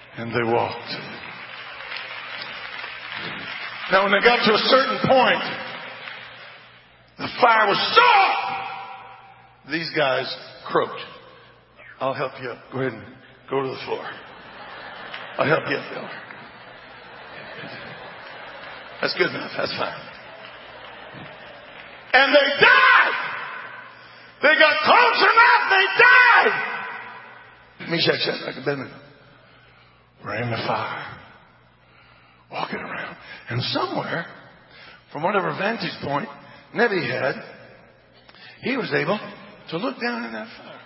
And they walked. Now when they got to a certain point, the fire was so hot, these guys croaked. I'll help you up. Go ahead and go to the floor. I'll help you up, Bill. That's good enough. That's fine. And they died. They got close enough. They died. Meshach, Shadrach, and Abednego were in the fire, walking around. And somewhere, from whatever vantage point Nebi had, he was able to look down in that fire.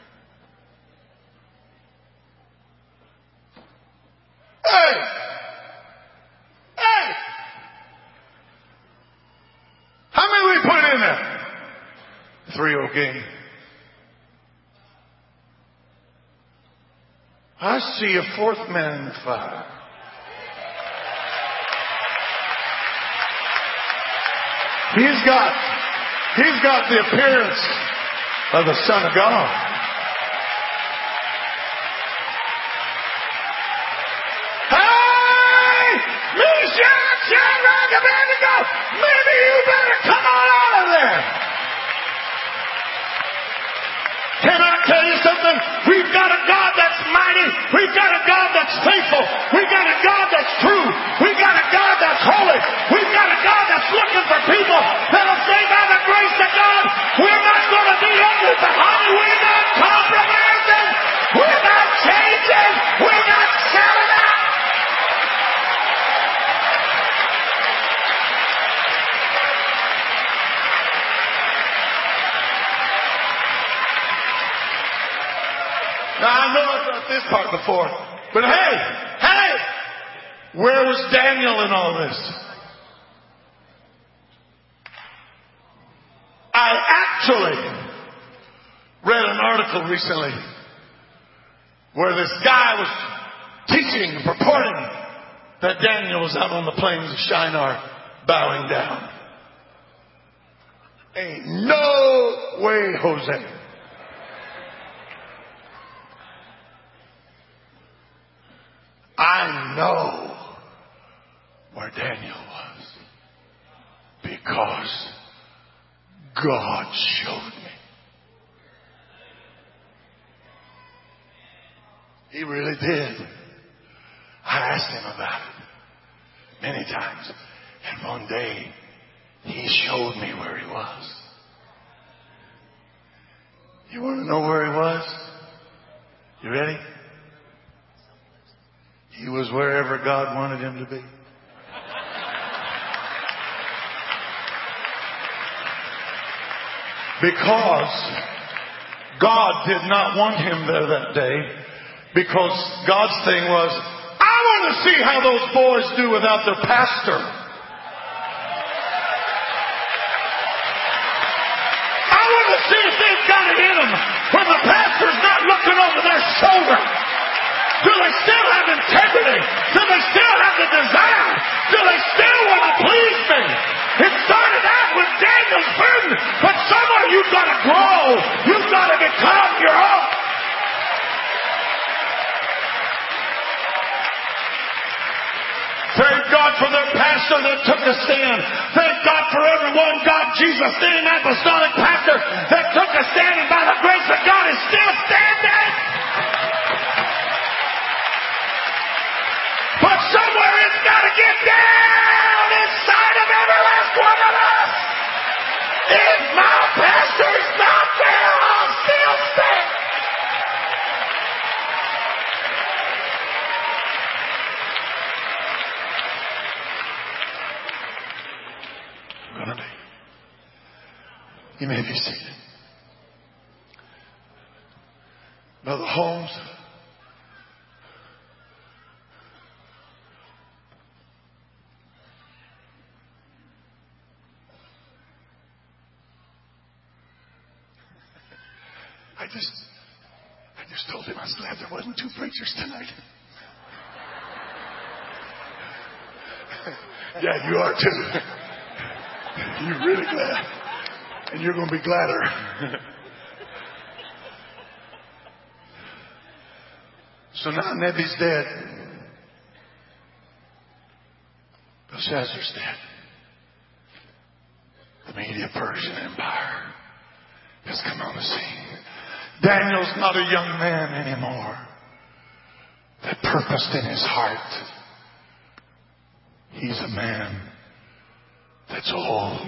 Hey! Hey! How many we put in there? 3 okay. I see a 4th man in the fire. He's got the appearance of the Son of God. Hey! Meshach, Shadrach, Abednego! Maybe you better come on out of there! Can I tell you something? We've got a God that's mighty. We've got a God that's faithful. We've got a God that's true. We've got a God that's holy. We've got a God that's looking for people that'll say, by the grace of God, we're not going to be under the honey. We're not compromising. We're not changing. We're not selling out. Now, I know I've got this part before, but hey, where was Daniel in all this? I actually read an article recently where this guy was teaching, purporting that Daniel was out on the plains of Shinar bowing down. Ain't no way, Jose. I know where Daniel was because God showed me. He really did. I asked him about it many times. And one day, he showed me where he was. You want to know where he was? You ready? He was wherever God wanted him to be. Because God did not want him there that day. Because God's thing was, I want to see how those boys do without their pastor. I want to see if they've got it in them when the pastor's not looking over their shoulder. Do they still have integrity? Do they still have the desire? Do they still want to please me? It started out with Daniel's burden, but somewhere you've got to grow. You've got to become your own. Thank God for their pastor that took a stand. Thank God for everyone God, Jesus, name, apostolic pastor that took a stand, and by the grace of God is still standing. But somewhere it's got to get down inside of every last one of us. If my pastor's not there, I'll still stand. I'm going to be. You may be seated. Brother Holmes. I just told him I was glad there wasn't 2 preachers tonight. Yeah, you are too. You're really glad. And you're going to be gladder. So now Nebi's dead. Belshazzar's dead. The Medo-Persian Empire has come on the scene. Daniel's not a young man anymore that purposed in his heart. He's a man that's old.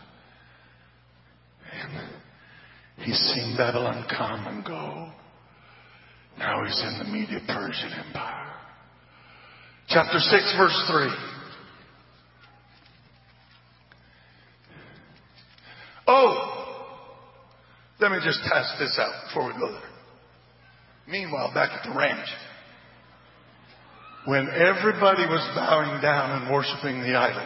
And he's seen Babylon come and go. Now he's in the Medo-Persian Empire. Chapter 6, verse 3. Oh, let me just test this out before we go there. Meanwhile, back at the ranch, when everybody was bowing down and worshiping the idol,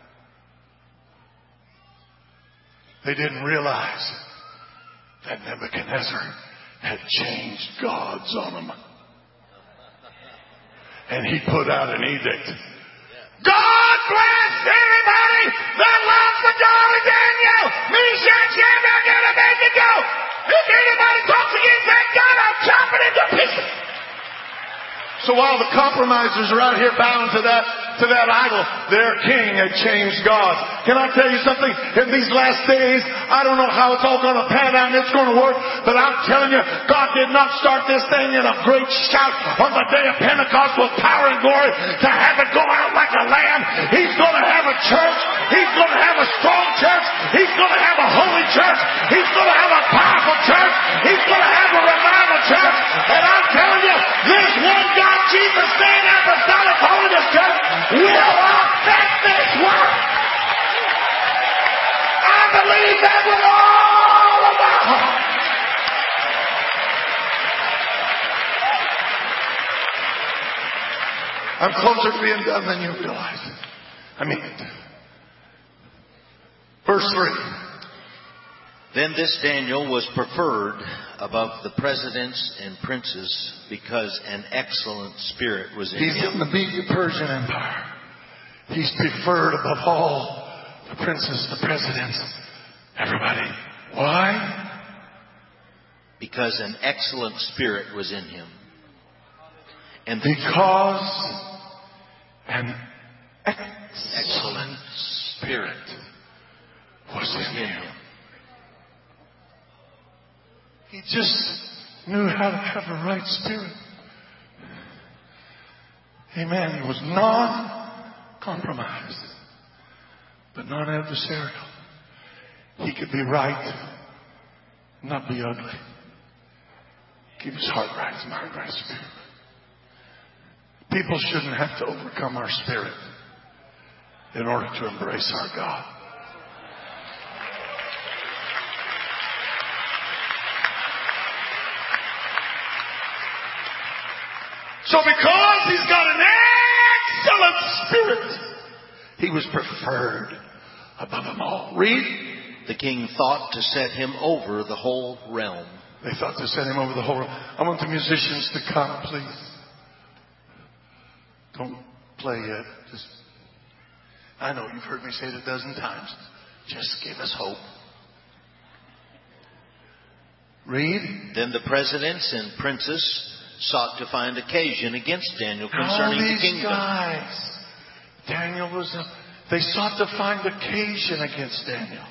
they didn't realize that Nebuchadnezzar had changed gods on them. And he put out an edict. God bless everybody that loves the God of Daniel, Meshach, Shadrach, and Abednego. If anybody talks against that God, I'll chop it into pieces. So while the compromisers are out here bowing to that idol, their king had changed gods. Can I tell you something? In these last days, I don't know how it's all going to pan out and it's going to work, but I'm telling you, God did not start this thing in a great shout on the day of Pentecost with power and glory to have it go out like a lamb. He's going to have a church. He's going to have a strong church. He's going to have a holy church. He's going to have a powerful church. He's going to have a revival church. And I'm telling you, this one God, Jesus, saying apostolic holiness church will affect this work. I believe that with all of my heart. I'm closer to being done than you realize. I mean it. Verse 3. Then this Daniel was preferred above the presidents and princes because an excellent spirit was in him. He's in the Medo-Persian Empire. He's preferred above all the princes, the presidents, everybody. Why? Because an excellent spirit was in him. And because an excellent spirit was in him. He just knew how to have the right spirit. Amen. He was non-compromised, but non-adversarial. He could be right, not be ugly. Keep his heart right, his mind right, spirit. People shouldn't have to overcome our spirit in order to embrace our God. So because he's got an excellent spirit, he was preferred above them all. Read. The king thought to set him over the whole realm. They thought to set him over the whole realm. I want the musicians to come, please. Don't play yet. I know you've heard me say it a dozen times. Just give us hope. Read. Then the presidents and princes sought to find occasion against Daniel concerning the kingdom. Guys, Daniel was they sought to find occasion against Daniel.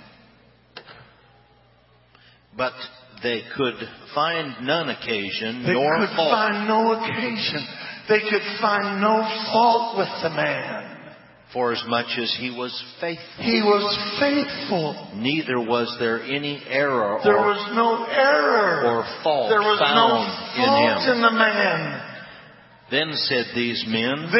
But they could find none occasion, They nor could fault. find no occasion. They could find no fault with the man. For as much as he was faithful. He was faithful. Neither was there any error There was no error or fault there was found no fault in him. in the man. Then said these men,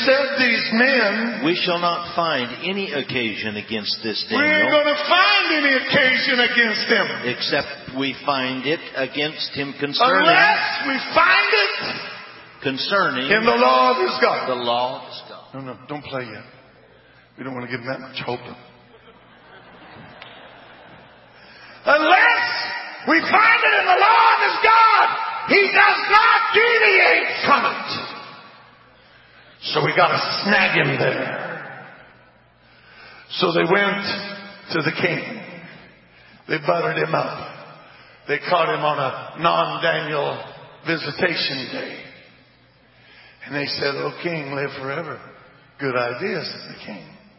we we shall not find any occasion against this ain't Daniel, going to find any occasion against him. except we find it against him concerning Unless we find it in the law of his God. the law of his God. No, don't play yet. We don't want to give him that much hope. Unless we find it in the law of his God, he does not deviate from it. So we got to snag him there. So they went to the king. They buttered him up. They caught him on a non-Daniel visitation day. And they said, "Oh, king, live forever." "Good idea," said the king.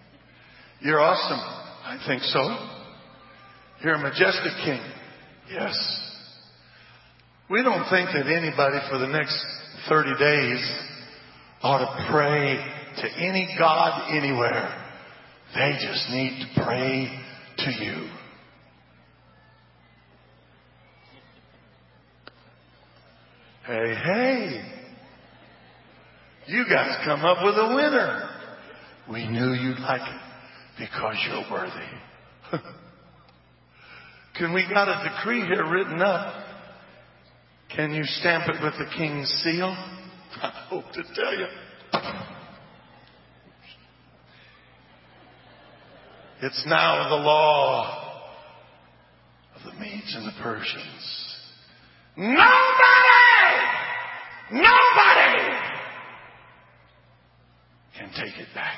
You're awesome. I think so. You're a majestic king. Yes. We don't think that anybody for the next 30 days ought to pray to any God anywhere. They just need to pray to you. Hey. You guys come up with a winner. We knew you'd like it because you're worthy. Can we got a decree here written up? Can you stamp it with the king's seal? I hope to tell you. It's now the law of the Medes and the Persians. Nobody can take it back.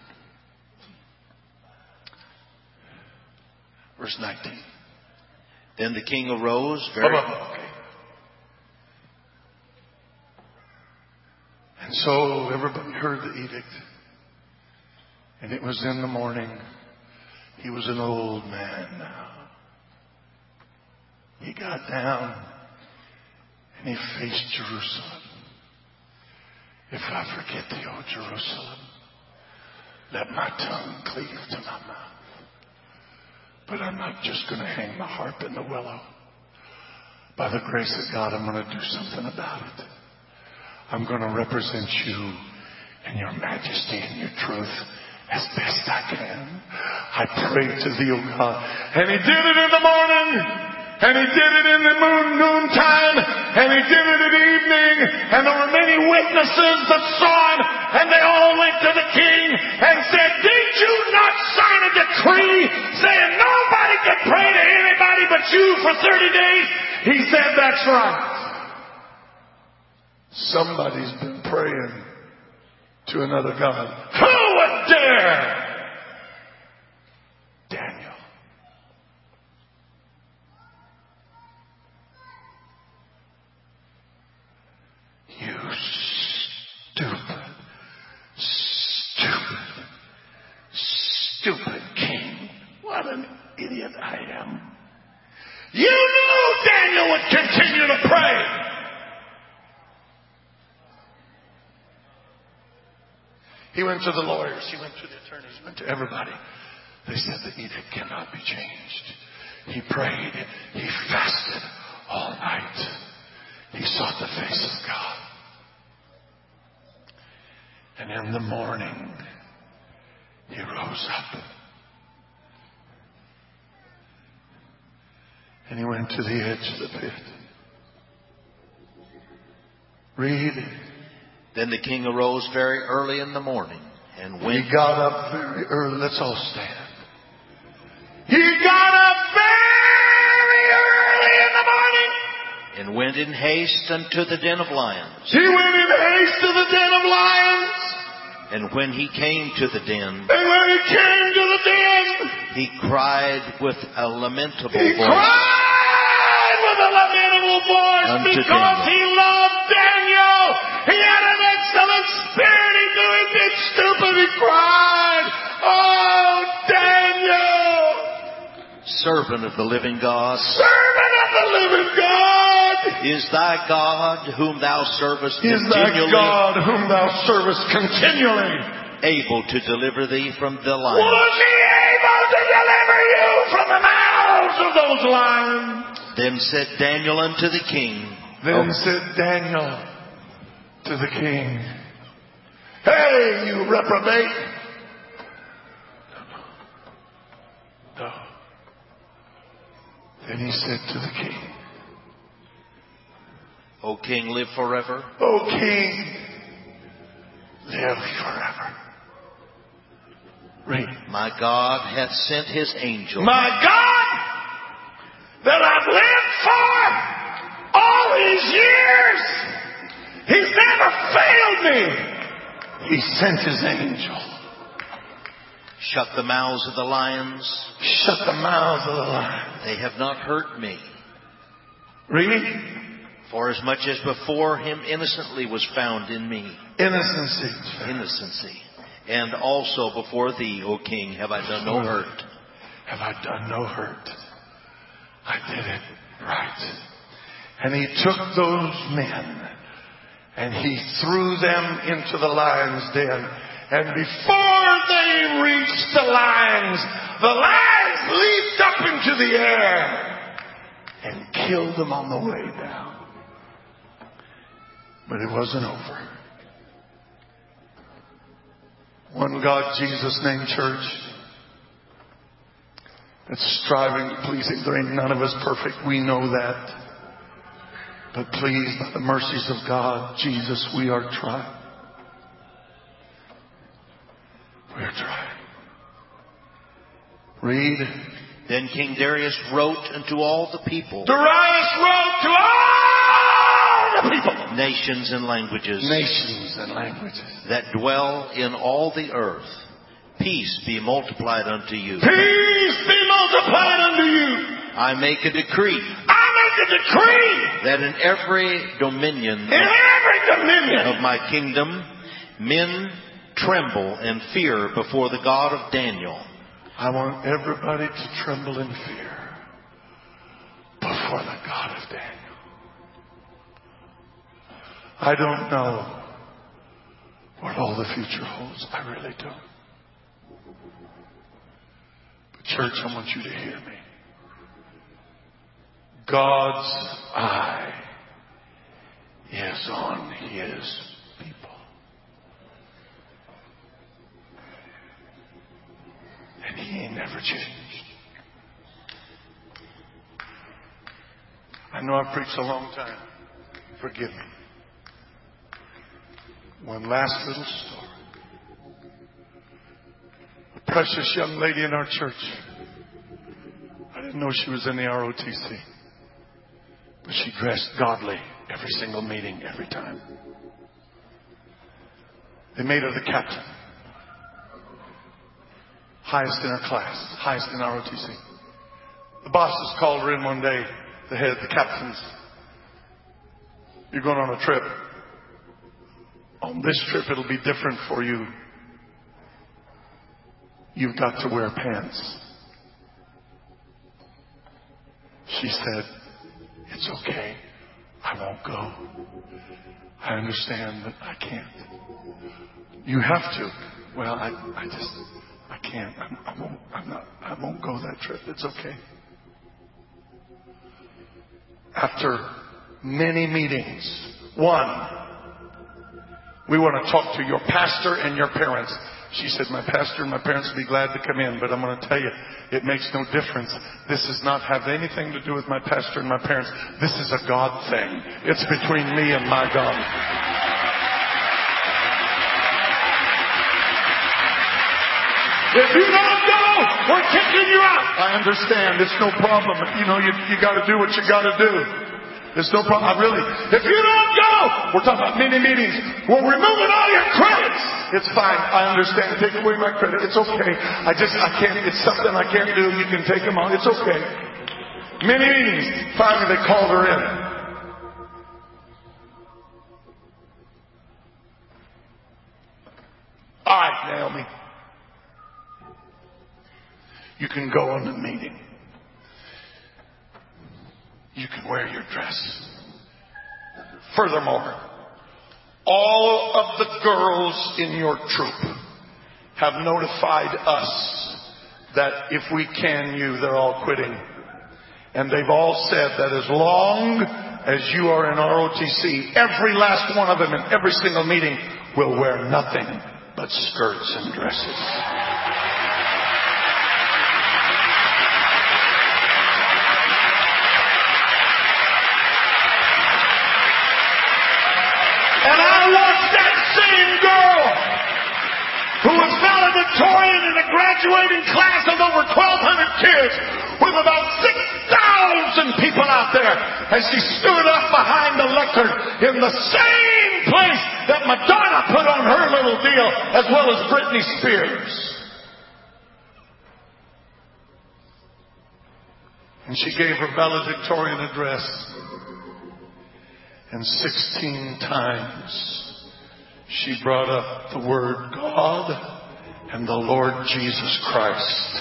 Verse 19. Then the king arose very... Okay. And so everybody heard the edict. And it was in the morning. He was an old man now. He got down and he faced Jerusalem. If I forget thee, O Jerusalem, let my tongue cleave to my mouth. But I'm not just going to hang my harp in the willow. By the grace of God, I'm going to do something about it. I'm going to represent you in your majesty and your truth as best I can. I pray to thee, O God. And he did it in the morning. And he did it in the noontime. And he did it at evening. And there were many witnesses that saw him. And they all went to the king and said, did you not sign a decree saying nobody can pray to anybody but you for 30 days? He said, that's right. Somebody's been praying to another God. Who would dare? Daniel. You stupid king. What an idiot I am. You knew Daniel would continue to pray. He went to the lawyers. He went to the attorneys. He went to everybody. They said the edict cannot be changed. He prayed. He fasted all night. He sought the face of God. And in the morning, he rose up. And he went to the edge of the pit. Read. Then the king arose very early in the morning and went... He got up very early. Let's all stand. He got up very early in the morning. And went in haste unto the den of lions. He went in haste to the den of lions. And when he came to the den... And when he came to the den... He cried with a lamentable voice. He cried with a lamentable voice because he loved Daniel. He had an excellent spirit. He knew he'd been stupid. He cried, oh, Daniel. Servant of the living God. Servant of the living God. Is thy God whom thou servest continually. Is thy God whom thou servest continually. Able to deliver thee from the lions. Was he able to deliver you from the mouths of those lions? Then said Daniel unto the king. Then said Daniel to the king, hey, you reprobate. No. Then he said to the king, O king, live forever. O king, live forever. Read. My God hath sent his angel. My God that I've lived for all these years. He's never failed me. He sent his angel. Shut the mouths of the lions. Shut the mouths of the lions. They have not hurt me. Read. For as much as before him innocently was found in me. Innocency. Innocency. And also before thee, O king, have I done no hurt. Have I done no hurt? I did it right. And he took those men and he threw them into the lion's den. And before they reached the lions leaped up into the air and killed them on the way down. But it wasn't over. One God, Jesus name, church, that's striving to please Him. There ain't none of us perfect. We know that. But please, by the mercies of God, Jesus, we are trying. We are trying. Read. Then King Darius wrote unto all the people. Darius wrote to all the people. Nations and languages. Nations and languages. That dwell in all the earth. Peace be multiplied unto you. Peace be multiplied unto you. I make a decree. I make a decree. That in every dominion. Of my kingdom, men tremble and fear before the God of Daniel. I want everybody to tremble in fear before the God of Daniel. I don't know what all the future holds. I really don't. But church, I want you to hear me. God's eye is on His people. And He ain't never changed. I know I've preached a long time. Forgive me. One last little story. A precious young lady in our church. I didn't know she was in the ROTC. But she dressed godly every single meeting, every time. They made her the captain. Highest in her class. Highest in ROTC. The bosses called her in one day. The head, the captains. You're going on a trip. On this trip, it'll be different for you. You've got to wear pants. She said, it's okay. I won't go. I understand, but I can't. You have to. Well, I can't. I won't go that trip. It's okay. After many meetings, one, we want to talk to your pastor and your parents. She said, my pastor and my parents would be glad to come in, but I'm going to tell you, it makes no difference. This does not have anything to do with my pastor and my parents. This is a God thing. It's between me and my God. If you don't go, we're kicking you out. I understand. It's no problem. You know, you got to do what you got to do. It's no problem. If you don't go, we're talking about many meetings. We're removing all your credits. It's fine. I understand. Take away my credit. It's okay. I can't. It's something I can't do. You can take them on. It's okay. Many meetings. Finally, they called her in. All right, Naomi. You can go on the meeting. You can wear your dress. Furthermore, all of the girls in your troop have notified us that if we can you, they're all quitting. And they've all said that as long as you are in ROTC, every last one of them in every single meeting will wear nothing but skirts and dresses. And I watched that same girl who was valedictorian in a graduating class of over 1,200 kids with about 6,000 people out there as she stood up behind the lectern in the same place that Madonna put on her little deal, as well as Britney Spears. And she gave her valedictorian address. And 16 times she brought up the word God and the Lord Jesus Christ.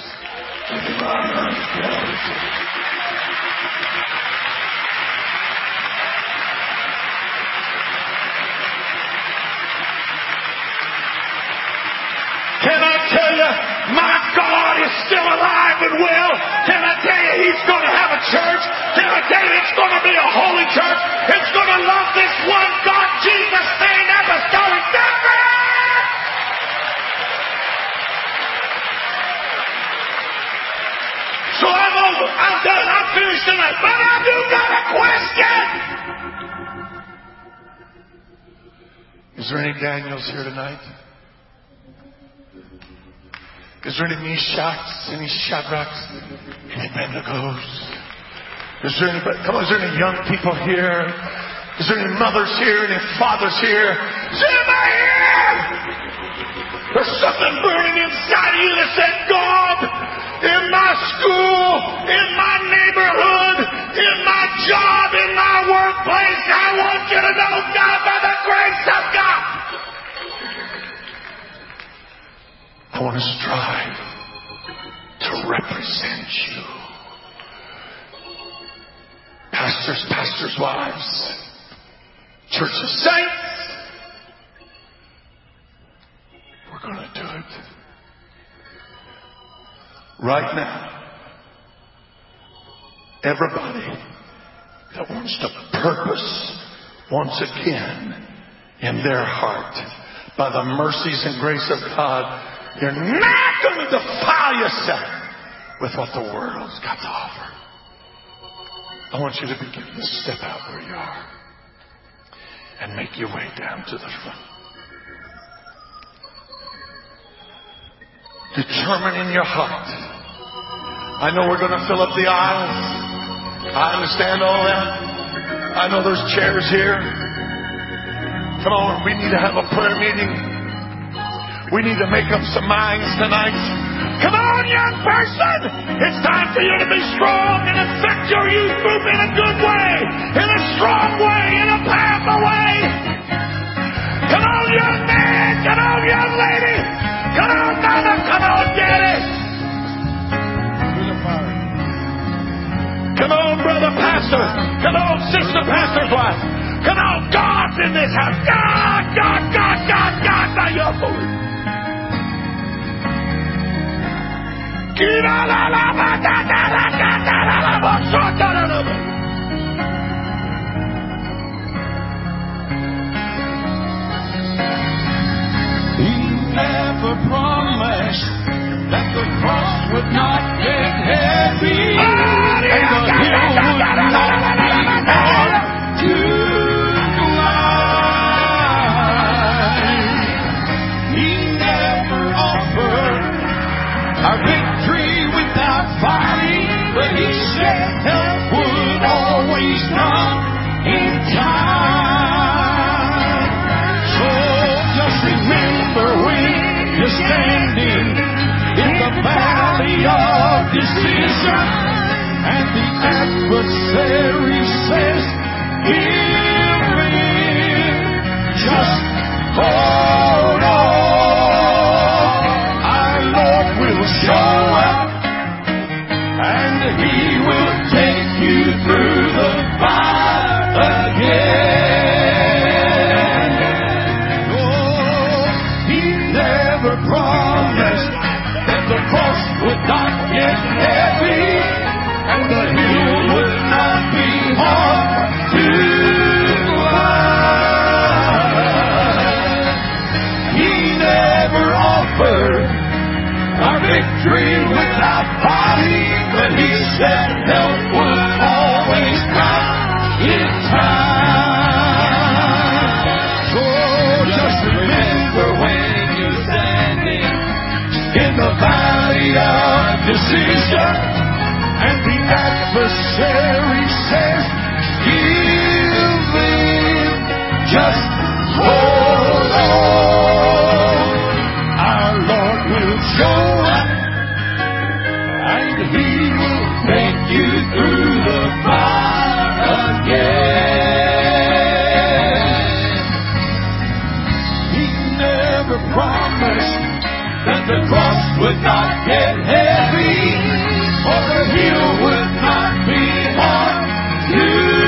Can I tell you, my God is still alive and well? Can I tell you, He's going to have a church? Can I tell you, it's going to be a holy church? It's going to love this one God, Jesus, same apostolic different. So I'm over. I'm done. I'm finished tonight. But I do got a question. Is there any Daniels here tonight? Is there any Meshachs, any Shadrachs, any Abednegos? Is there anybody? Come on, is there any young people here? Is there any mothers here? Any fathers here? Is anybody here? There's something burning inside of you that said, God, in my school, in my neighborhood, in my job, in my workplace, I want you to know, God, by the grace of God, I want to strive to represent you. Pastors' wives, church of saints, we're going to do it. Right now, everybody that wants to purpose once again in their heart, by the mercies and grace of God, you're not going to defile yourself with what the world's got to offer. I want you to begin to step out where you are and make your way down to the front. Determine in your heart. I know we're going to fill up the aisles. I understand all that. I know there's chairs here. Come on, we need to have a prayer meeting. We need to make up some minds tonight. Come on, young person! It's time for you to be strong and affect your youth group in a good way, in a strong way, in a powerful way. Come on, young man! Come on, young lady! Come on, mama! Come on, daddy! Come on, brother pastor! Come on, sister pastor's wife! Come on, God's in this house! God! Now you're holy. He never promised that the cross would not get heavy and the hill would not be hard to climb. He never offered our victory without fighting, but He said help would always come in time. So just remember when you're standing in the valley of decision and the adversary says, give in, just hold on. Show up, and He will take you through the fire again. Oh, He never promised that the cross would not get heavy and the hill would not be hard to climb. He never offered our victory without fighting, but He said help would always come in time. So just remember when you're standing in the valley of decision and the adversary says, give in, just hold on. Our Lord will show up, and He will take you through the fire again. He never promised that the cross would not get heavy, or the hill would not be hard to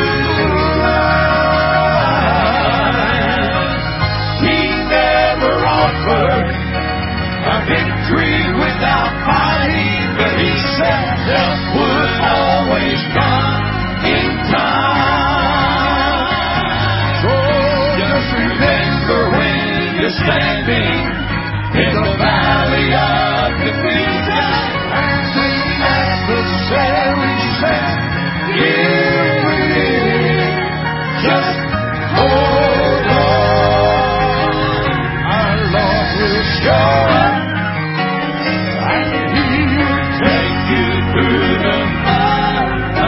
climb. He never offered a victory without fighting, but He said help would always come in time. So just remember when you're standing in the valley of defeat, and the adversary said, "Here we are." Just hold on. Our Lord will show up, and He will take you through the mud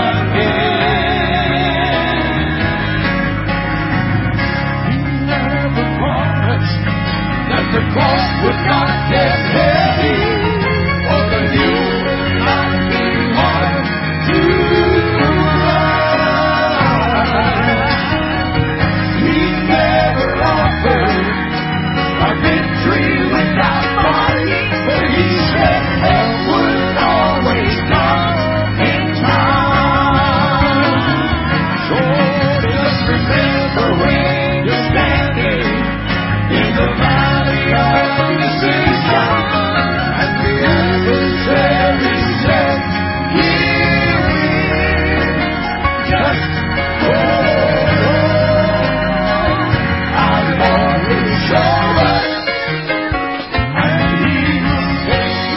again. He never promised that the cross would not get heavy, or the hill would not be hard to climb. He never offered a victory without fighting, but He said help would always come in time. So just remember when you're standing in the valley of decision, and the adversary said, "Here we are." Just hold on. Our Lord will show us, and He will take you.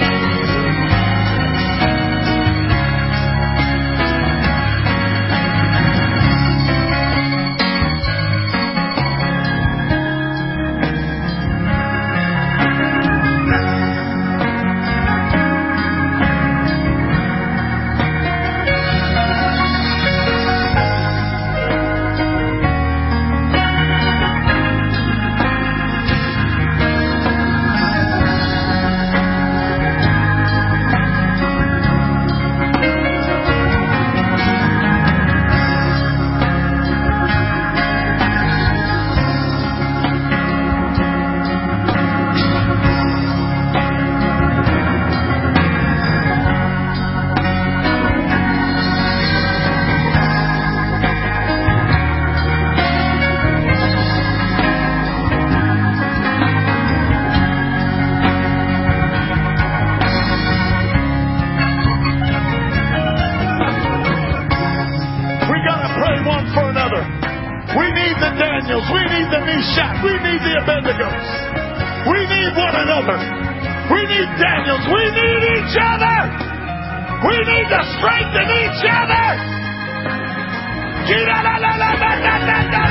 We gotta pray one for another. We need the Daniels. We need the Meshach. We need the Abednego. We need one another. We need Daniels. We need each other. We need to strengthen each other.